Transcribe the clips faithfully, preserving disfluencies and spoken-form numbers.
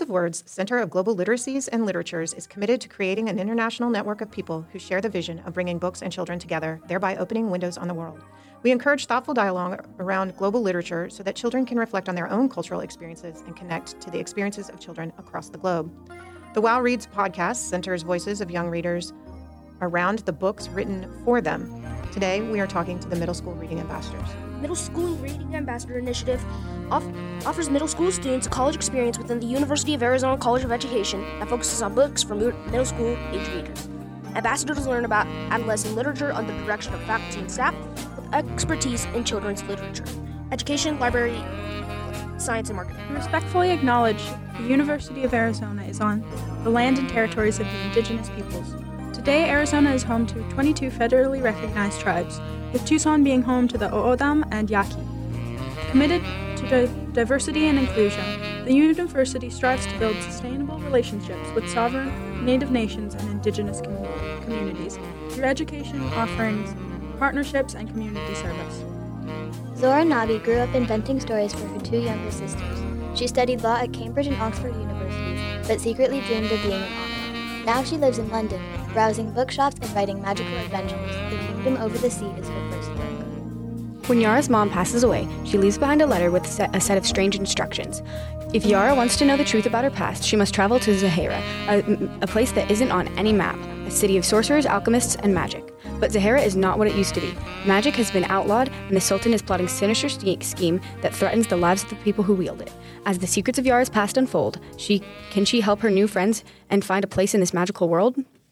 of Words Center of Global Literacies and Literatures is committed to creating an international network of people who share the vision of bringing books and children together, thereby opening windows on the world. We encourage thoughtful dialogue around global literature so that children can reflect on their own cultural experiences and connect to the experiences of children across the globe. The WOW Reads podcast centers voices of young readers around the books written for them. Today, we are talking to the Middle School Reading Ambassadors. Middle School Reading Ambassador Initiative off- offers middle school students a college experience within the University of Arizona College of Education that focuses on books for middle school age readers. Ambassadors learn about adolescent literature under the direction of faculty and staff with expertise in children's literature, education, library, science, and marketing. We respectfully acknowledge the University of Arizona is on the land and territories of the indigenous peoples. Today, Arizona is home to twenty-two federally recognized tribes, with Tucson being home to the O'odham and Yaqui. Committed to di- diversity and inclusion, the university strives to build sustainable relationships with sovereign Native nations and indigenous commu- communities through education offerings, partnerships, and community service. Zora Nabi grew up inventing stories for her two younger sisters. She studied law at Cambridge and Oxford universities, but secretly dreamed of being an author. Now she lives in London, browsing bookshops and writing magical adventures. The Kingdom Over the Sea is her first book. When Yara's mom passes away, she leaves behind a letter with a set of strange instructions. If Yara wants to know the truth about her past, she must travel to Zahara, a, a place that isn't on any map, a city of sorcerers, alchemists, and magic. But Zahara is not what it used to be. Magic has been outlawed, and the Sultan is plotting a sinister scheme that threatens the lives of the people who wield it. As the secrets of Yara's past unfold, she can she help her new friends and find a place in this magical world?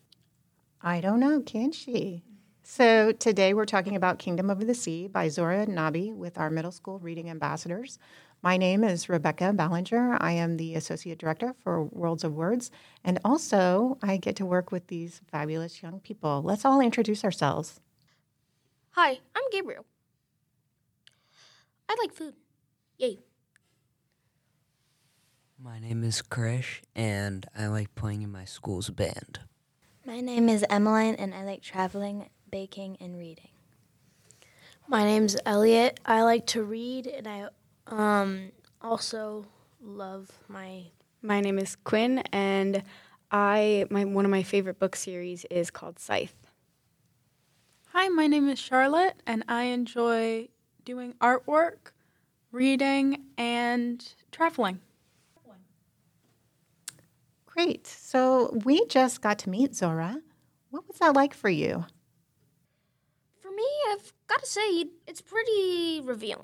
I don't know, can she? So today we're talking about Kingdom Over the Sea by Zora Nabi with our middle school reading ambassadors. My name is Rebecca Ballinger. I am the Associate Director for Worlds of Words, and also I get to work with these fabulous young people. Let's all introduce ourselves. Hi, I'm Gabriel. I like food. Yay. My name is Krish, and I like playing in my school's band. My name is Emmeline, and I like traveling, baking, and reading. My name's Elliot. I like to read, and I um, also love my... My name is Quinn, and I my one of my favorite book series is called Scythe. Hi, my name is Charlotte, and I enjoy doing artwork, reading, and traveling. Great. So we just got to meet Zora. What was that like for you? For me, I've got to say, it's pretty revealing.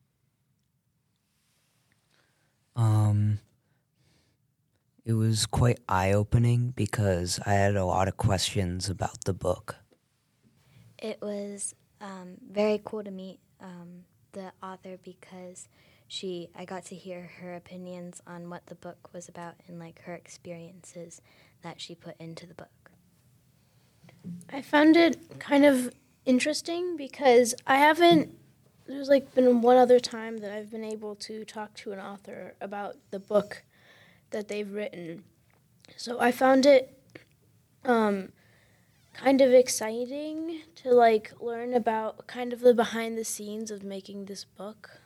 Um, it was quite eye-opening because I had a lot of questions about the book. It was um, very cool to meet um, the author because she, I got to hear her opinions on what the book was about and like her experiences that she put into the book. I found it kind of interesting because I haven't, there's like been one other time that I've been able to talk to an author about the book that they've written. So I found it um, kind of exciting to like learn about kind of the behind the scenes of making this book.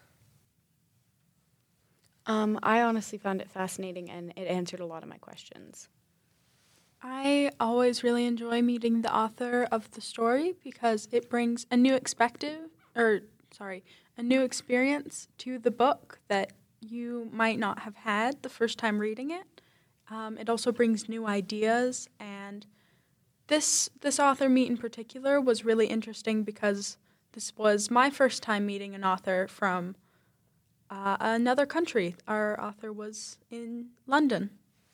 Um, I honestly found it fascinating, and it answered a lot of my questions. I always really enjoy meeting the author of the story because it brings a new expective, or sorry, a new experience to the book that you might not have had the first time reading it. Um, it also brings new ideas, and this this author meet in particular was really interesting because this was my first time meeting an author from uh, another country. Our author was in London.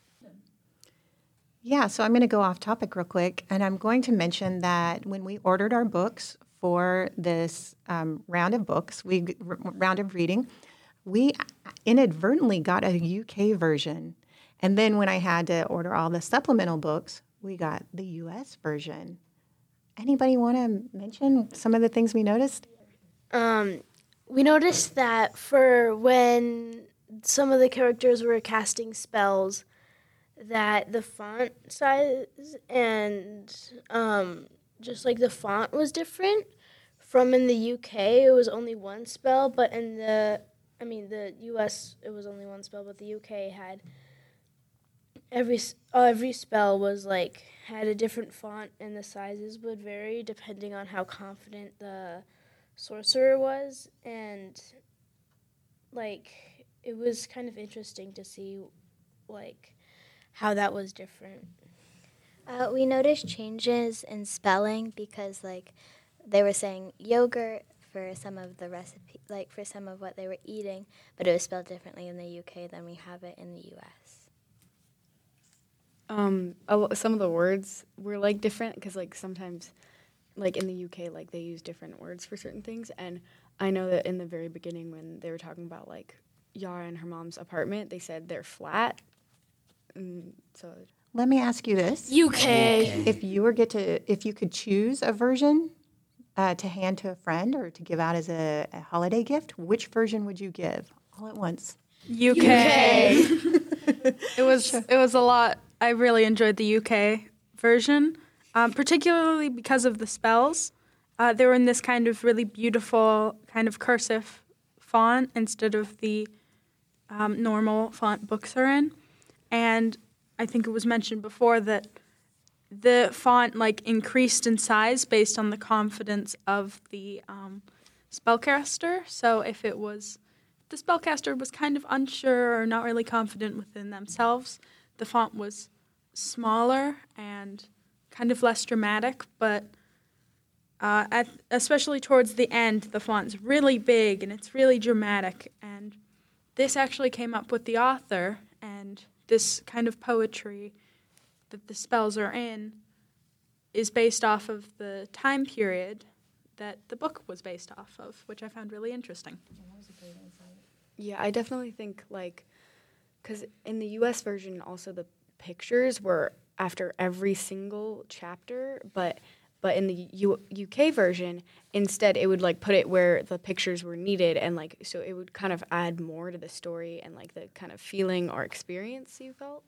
Yeah, so I'm going to go off topic real quick, and I'm going to mention that when we ordered our books for this um, round of books, we r- round of reading, we inadvertently got a U K version. And then when I had to order all the supplemental books, we got the U S version. Anybody want to mention some of the things we noticed? Um, we noticed that for when some of the characters were casting spells, that the font size and um, just like the font was different. From in the U K, it was only one spell, but in the, I mean, the U S, it was only one spell, but the U K had every s- uh, every spell was like had a different font, and the sizes would vary depending on how confident the sorcerer was, and like it was kind of interesting to see like how that was different. Uh, we noticed changes in spelling because, like, they were saying yogurt for some of the recipe, like for some of what they were eating, but it was spelled differently in the U K than we have it in the U S. Um, a lo- some of the words were like different because like sometimes, like in the U K, like they use different words for certain things. And I know that in the very beginning when they were talking about like Yara and her mom's apartment, they said they're flat. And so Let me ask you this. U K. If you were get to, if you could choose a version uh, to hand to a friend or to give out as a, a holiday gift, which version would you give all at once? U K. it was it was a lot. I really enjoyed the U K version, um, particularly because of the spells. Uh, they were in this kind of really beautiful kind of cursive font instead of the um, normal font books are in. And I think it was mentioned before that the font like increased in size based on the confidence of the um, spellcaster. So if it was the spellcaster was kind of unsure or not really confident within themselves, the font was smaller and kind of less dramatic. But uh, at, especially towards the end, the font's really big and it's really dramatic. And this actually came up with the author, and this kind of poetry that the spells are in is based off of the time period that the book was based off of, which I found really interesting. yeah, I definitely think like, because in the U S version also the pictures were after every single chapter, but but in the U- UK version, instead it would like put it where the pictures were needed, and like so it would kind of add more to the story and like the kind of feeling or experience you felt.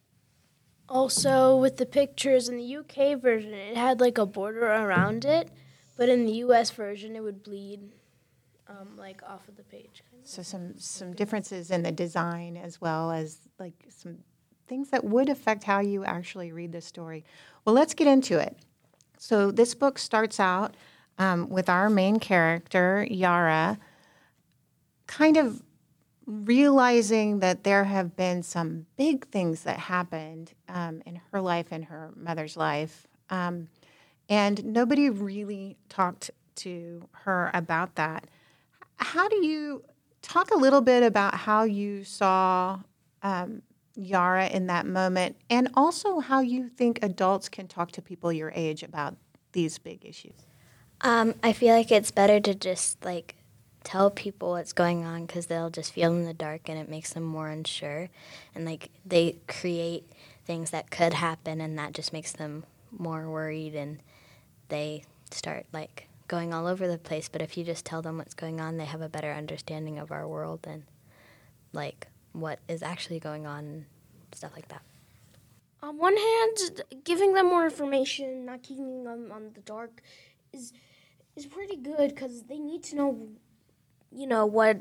Also, with the pictures in the U K version, it had like a border around it, but in the U S version, it would bleed um, like off of the page. Kind of. So some some differences in the design as well as like some things that would affect how you actually read the story. Well, let's get into it. So this book starts out um, with our main character, Yara, kind of realizing that there have been some big things that happened um, in her life and her mother's life. Um, and nobody really talked to her about that. How do you talk a little bit about how you saw um, Yara in that moment, and also how you think adults can talk to people your age about these big issues? Um, I feel like it's better to just like tell people what's going on because they'll just feel in the dark and it makes them more unsure, and like they create things that could happen and that just makes them more worried and they start like going all over the place. But if you just tell them what's going on, they have a better understanding of our world and like what is actually going on and stuff like that. On one hand, giving them more information, not keeping them on the dark, is is pretty good because they need to know, you know, what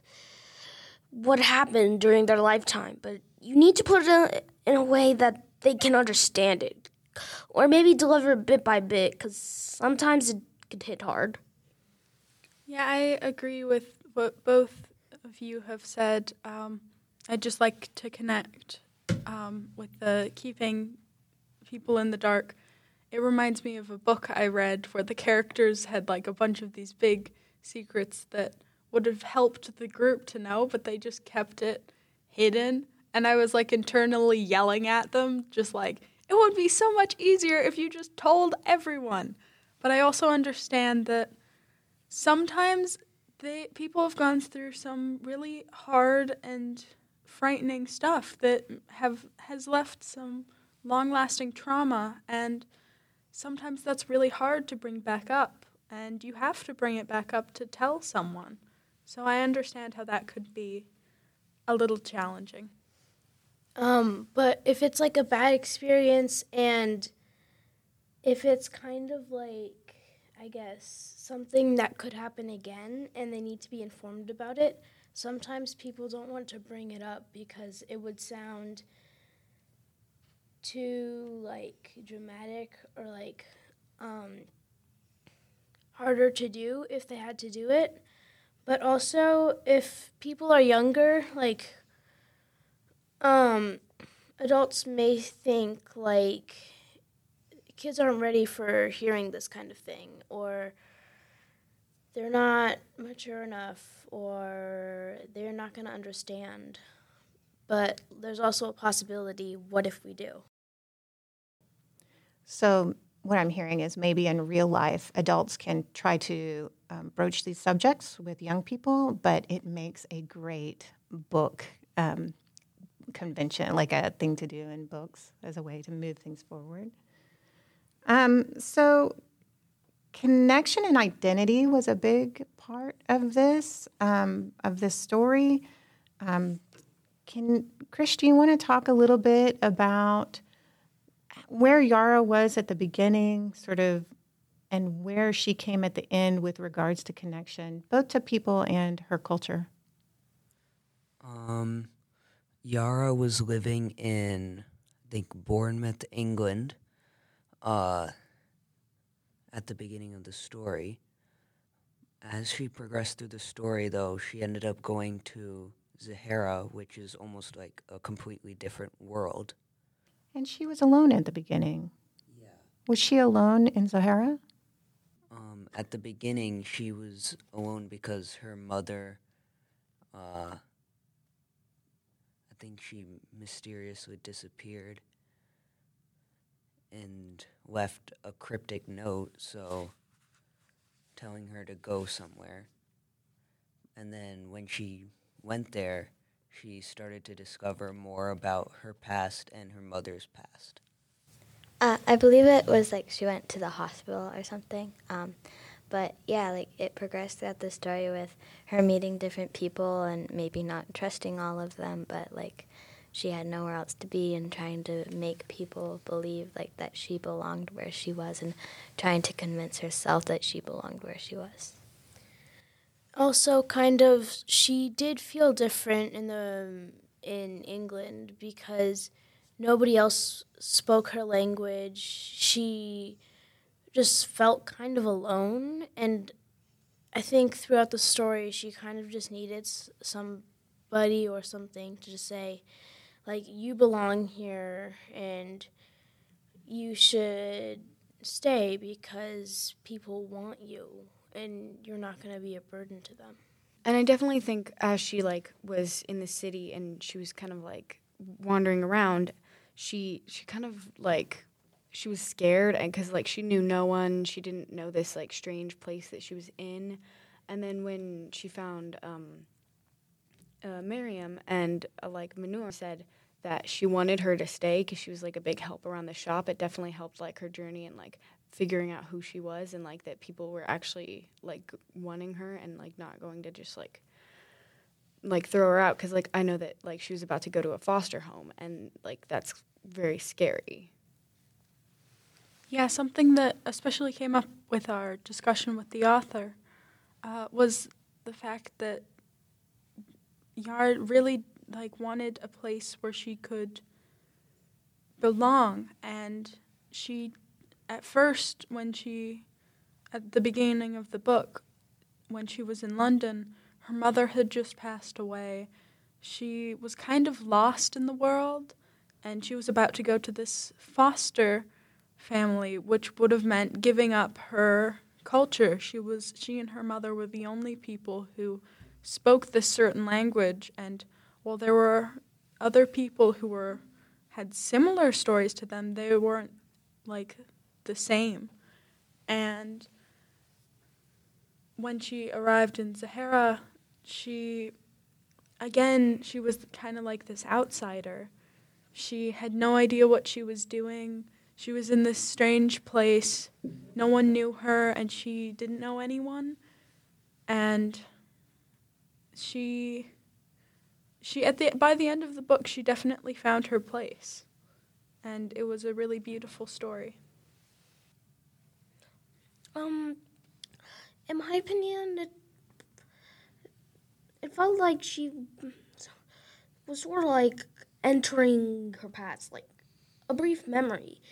what happened during their lifetime. But you need to put it in a way that they can understand it, or maybe deliver it bit by bit because sometimes it could hit hard. Yeah, I agree with what both of you have said. Um, I'd just like to connect um, with the keeping people in the dark. It reminds me of a book I read where the characters had like a bunch of these big secrets that would have helped the group to know, but they just kept it hidden. And I was like internally yelling at them, just like, it would be so much easier if you just told everyone. But I also understand that sometimes they people have gone through some really hard and frightening stuff that have has left some long-lasting trauma, and sometimes that's really hard to bring back up, and you have to bring it back up to tell someone. So I understand how that could be a little challenging. Um, but if it's like a bad experience and if it's kind of like, I guess, something that could happen again and they need to be informed about it, sometimes people don't want to bring it up because it would sound too like dramatic or like um, harder to do if they had to do it. But also, if people are younger, like um, adults may think like kids aren't ready for hearing this kind of thing, or they're not mature enough, or they're not going to understand. But there's also a possibility, what if we do? So what I'm hearing is maybe in real life, adults can try to um, broach these subjects with young people, but it makes a great book um, convention, like a thing to do in books as a way to move things forward. Um, so connection and identity was a big part of this, um, of this story. Um, can Krish, do you want to talk a little bit about where Yara was at the beginning, sort of, and where she came at the end with regards to connection, both to people and her culture? Um, Yara was living in, I think, Bournemouth, England, uh, at the beginning of the story. As she progressed through the story, though, she ended up going to Zahara, which is almost like a completely different world. And she was alone at the beginning. Yeah. Was she alone in Zahara? Um, at the beginning, she was alone because her mother, uh, I think she mysteriously disappeared and left a cryptic note, so telling her to go somewhere. And then when she went there, she started to discover more about her past and her mother's past. Uh, I believe it was like she went to the hospital or something. Um, but yeah, like it progressed throughout the story with her meeting different people and maybe not trusting all of them, but like she had nowhere else to be and trying to make people believe like that she belonged where she was and trying to convince herself that she belonged where she was. Also, kind of, she did feel different in the in England because nobody else spoke her language. She just felt kind of alone, and I think throughout the story, she kind of just needed somebody or something to just say, like, you belong here, and you should stay because people want you, and you're not going to be a burden to them. And I definitely think as she like was in the city and she was kind of like wandering around, she she kind of like she was scared and because like she knew no one, she didn't know this like strange place that she was in, and then when she found um, uh, Miriam and uh, like Manur said that she wanted her to stay because she was like a big help around the shop. It definitely helped like her journey and like figuring out who she was and like that people were actually like wanting her and like not going to just like like throw her out because like I know that like she was about to go to a foster home and like that's very scary. Yeah, something that especially came up with our discussion with the author uh, was the fact that Yara really like wanted a place where she could belong, and she at first when she at the beginning of the book when she was in London, her mother had just passed away. She was kind of lost in the world, and she was about to go to this foster family, which would have meant giving up her culture. She was she and her mother were the only people who spoke this certain language, and while there were other people who were had similar stories to them, they weren't like the same. And when she arrived in Zahara, she again she was kind of like this outsider. She had no idea what she was doing. She was in this strange place. No one knew her, and she didn't know anyone. And she, she at the by the end of the book, she definitely found her place, and it was a really beautiful story. Um, in my opinion, it, it felt like she was sort of like entering her past, like a brief memory.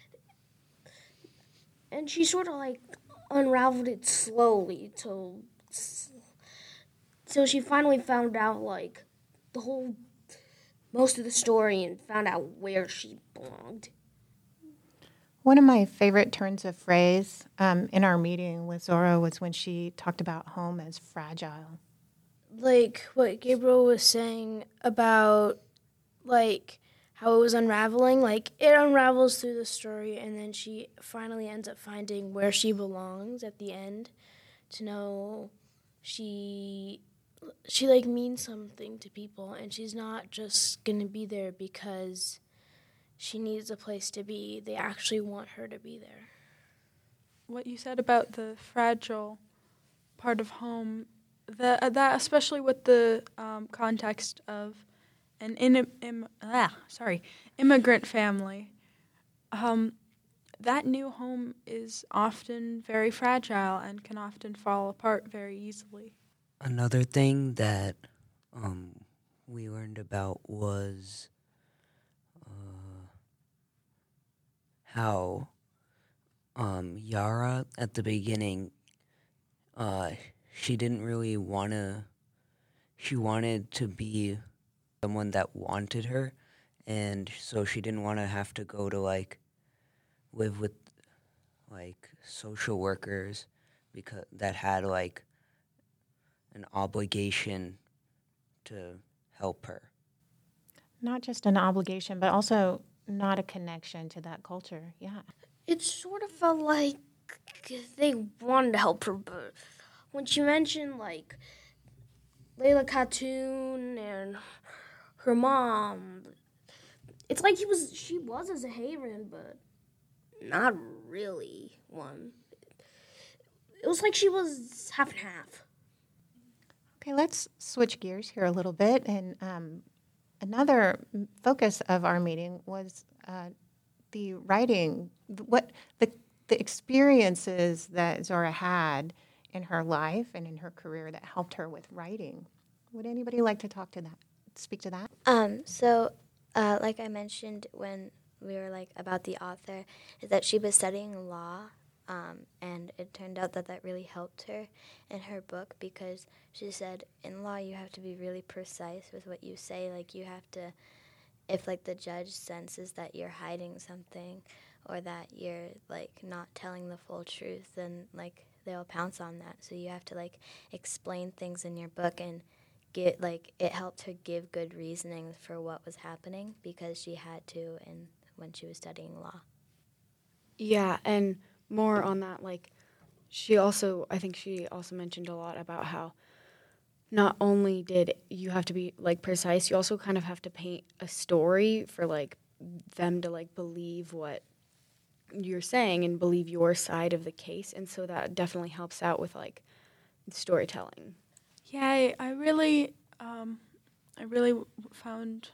And she sort of like unraveled it slowly till till she finally found out like the whole most of the story and found out where she belonged. One of my favorite turns of phrase um, in our meeting with Zora was when she talked about home as fragile. Like what Gabriel was saying about like how it was unraveling, like it unravels through the story and then she finally ends up finding where she belongs at the end, to know she she like means something to people and she's not just going to be there because she needs a place to be. They actually want her to be there. What you said about the fragile part of home, the, uh, that especially with the um, context of an in, im, ah, sorry, immigrant family, um, that new home is often very fragile and can often fall apart very easily. Another thing that um, we learned about was uh, how um, Yara, at the beginning, uh, she didn't really want to, she wanted to be someone that wanted her, and so she didn't want to have to go to, like, live with, like, social workers because that had, like, an obligation to help her. Not just an obligation, but also not a connection to that culture. Yeah. It sort of felt like they wanted to help her, but when she mentioned, like, Layla Khatun and her mom, it's like he was, she was a Zaharan, but not really one. It was like she was half and half. Okay, let's switch gears here a little bit. And um, another focus of our meeting was uh, the writing, what the the experiences that Zora had in her life and in her career that helped her with writing. Would anybody like to talk to that? Speak to that? Um, so, uh, like I mentioned when we were like about the author, is that she was studying law, um, and it turned out that that really helped her in her book because she said in law you have to be really precise with what you say. Like you have to, if like the judge senses that you're hiding something or that you're like not telling the full truth, then like they'll pounce on that. So you have to like explain things in your book and get like it helped her give good reasoning for what was happening because she had to in when she was studying law. Yeah, and more on that, like she also, I think she also mentioned a lot about how not only did you have to be like precise, you also kind of have to paint a story for like them to like believe what you're saying and believe your side of the case, and so that definitely helps out with like storytelling. Yeah, I, I really, um, I really w- found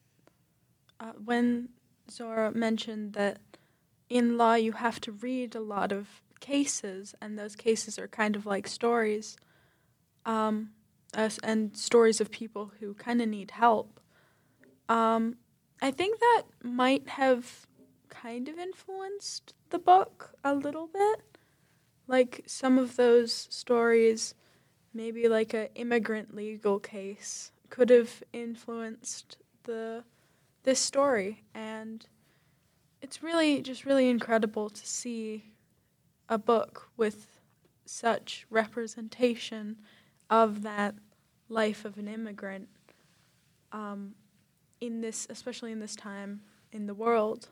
uh, when Zora mentioned that in law you have to read a lot of cases, and those cases are kind of like stories, um, uh, and stories of people who kind of need help. Um, I think that might have kind of influenced the book a little bit. Like some of those stories, maybe like an immigrant legal case, could have influenced the this story. And it's really just really incredible to see a book with such representation of that life of an immigrant um, in this, especially in this time in the world.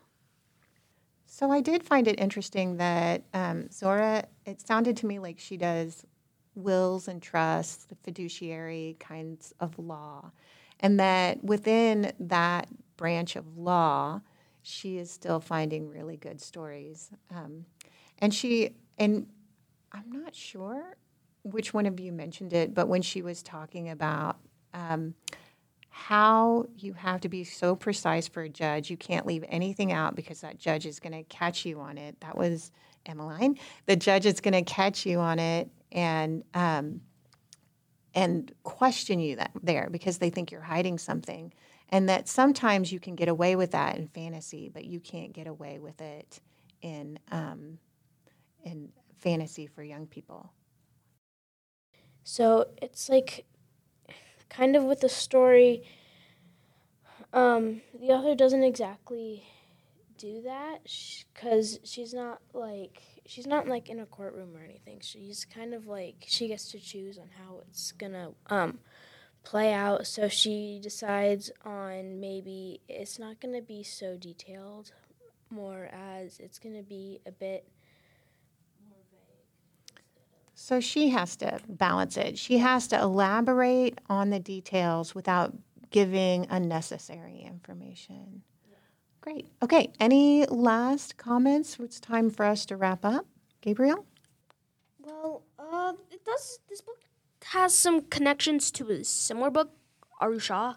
So I did find it interesting that um, Zora, it sounded to me like she does wills and trusts, the fiduciary kinds of law, and that within that branch of law, she is still finding really good stories. Um, and she, and I'm not sure which one of you mentioned it, but when she was talking about um, how you have to be so precise for a judge, you can't leave anything out because that judge is going to catch you on it. That was Emmeline. The judge is going to catch you on it and um, and question you that there because they think you're hiding something. and that sometimes you can get away with that in fantasy, but you can't get away with it in um, in fantasy for young people. So it's like kind of with the story, um, the author doesn't exactly do that because she's not like she's not like in a courtroom or anything. She's kind of like she gets to choose on how it's gonna um, play out. So she decides on maybe it's not gonna be so detailed, more as it's gonna be a bit. So she has to balance it. She has to elaborate on the details without giving unnecessary information. Yeah. Great. Okay. Any last comments? It's time for us to wrap up. Gabriel? Well, uh, it does. This book has some connections to a similar book, Arusha.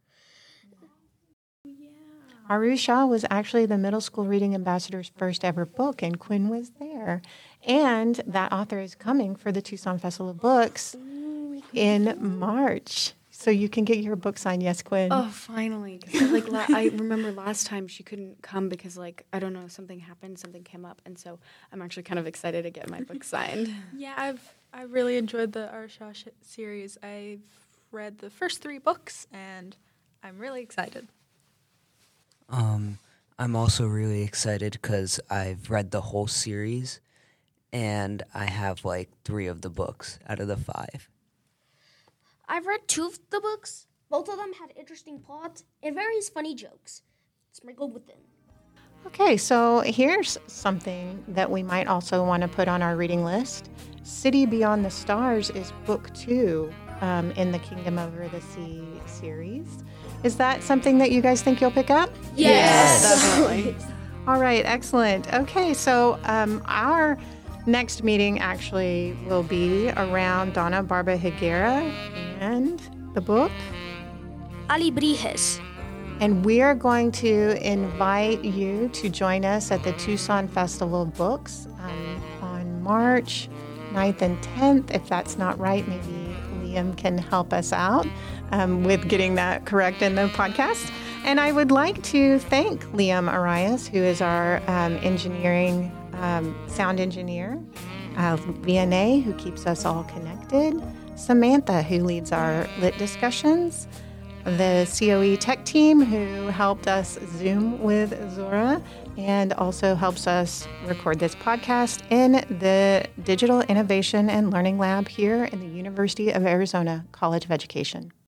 Aru Shah was actually the middle school reading ambassador's first ever book, and Quinn was there. And that author is coming for the Tucson Festival of Books in March. So you can get your book signed. Yes, Quinn? Oh, finally. 'Cause, like, la- I remember last time she couldn't come because, like, I don't know, something happened, something came up. And so I'm actually kind of excited to get my book signed. Yeah, I've I really enjoyed the Arsha sh- series. I've read the first three books, and I'm really excited. Um, I'm also really excited because I've read the whole series, and I have like three of the books out of the five. I've read two of the books. Both of them had interesting plots and various funny jokes sprinkled within. Okay, so here's something that we might also want to put on our reading list. City Beyond the Stars is book two um, in the Kingdom Over the Sea series. Is that something that you guys think you'll pick up? Yes! Definitely. All right, excellent. Okay, so um, our next meeting actually will be around Donna Barba Higuera and the book. Alibrijes. And we are going to invite you to join us at the Tucson Festival of Books um, on March ninth and tenth. If that's not right, maybe Liam can help us out um, with getting that correct in the podcast. And I would like to thank Liam Arias, who is our um, engineering um, sound engineer, uh, V N A, who keeps us all connected, Samantha, who leads our lit discussions, the C O E tech team who helped us Zoom with Zora and also helps us record this podcast in the Digital Innovation and Learning Lab here in the University of Arizona College of Education.